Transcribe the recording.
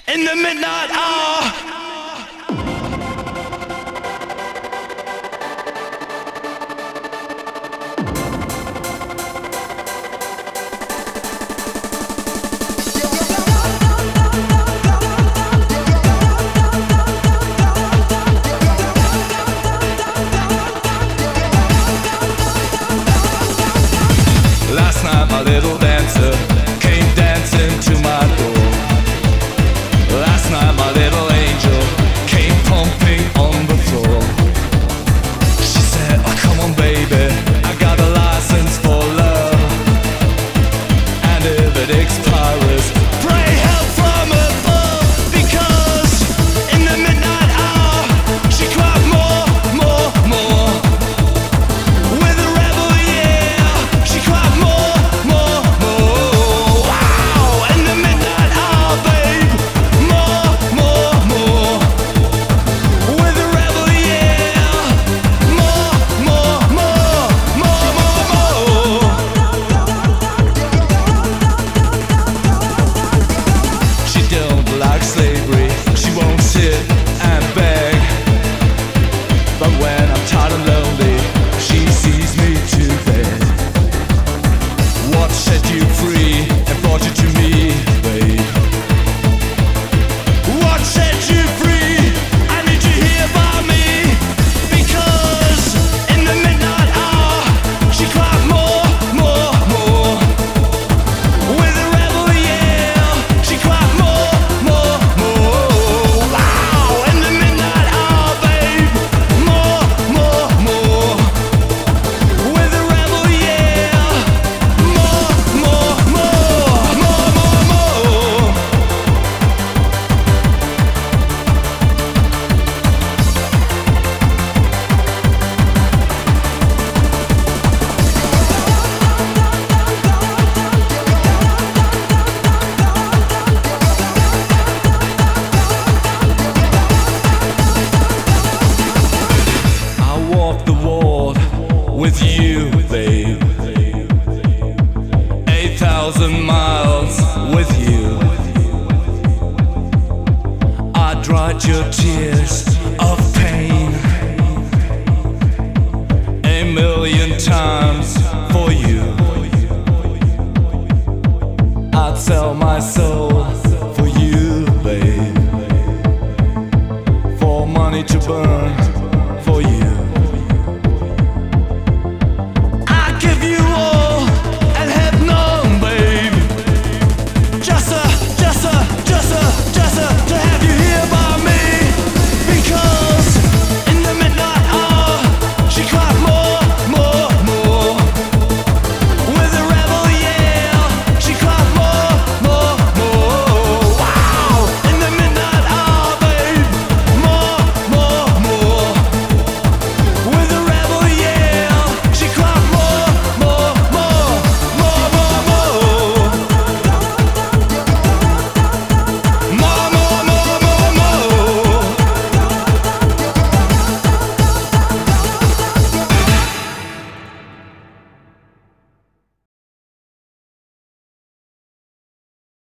in the midnight hour. Last night my little dancer came dancing to my door. Last night my little angel came pumping on the floor. She said, oh come on baby, I got a license for love, and if it expires, pray help from above. Because in the midnight hour she cried more, more, more. With a rebel, yeah, she cried more, more, more. Wow, in the midnight hour, babe, more, more, more. With a rebel, yeah, more, more, more, more, more, more. She don't like slavery, she won't sit and beg. But when I'm tired and lonely, she sees me to bed. What set you free and brought you to me, babe? What set you free? I need you here by me. Because in the midnight hour she cried more, more, more. With a rebel, yeah, she cried more, more, more. Wow, in the midnight hour, babe, more, more, more. With a rebel, yeah, more, more, more, more, more, more. I walk the world with you, babe. 8,000 miles with you. I dried your tears of pain 1,000,000 times for you. I'd sell my soul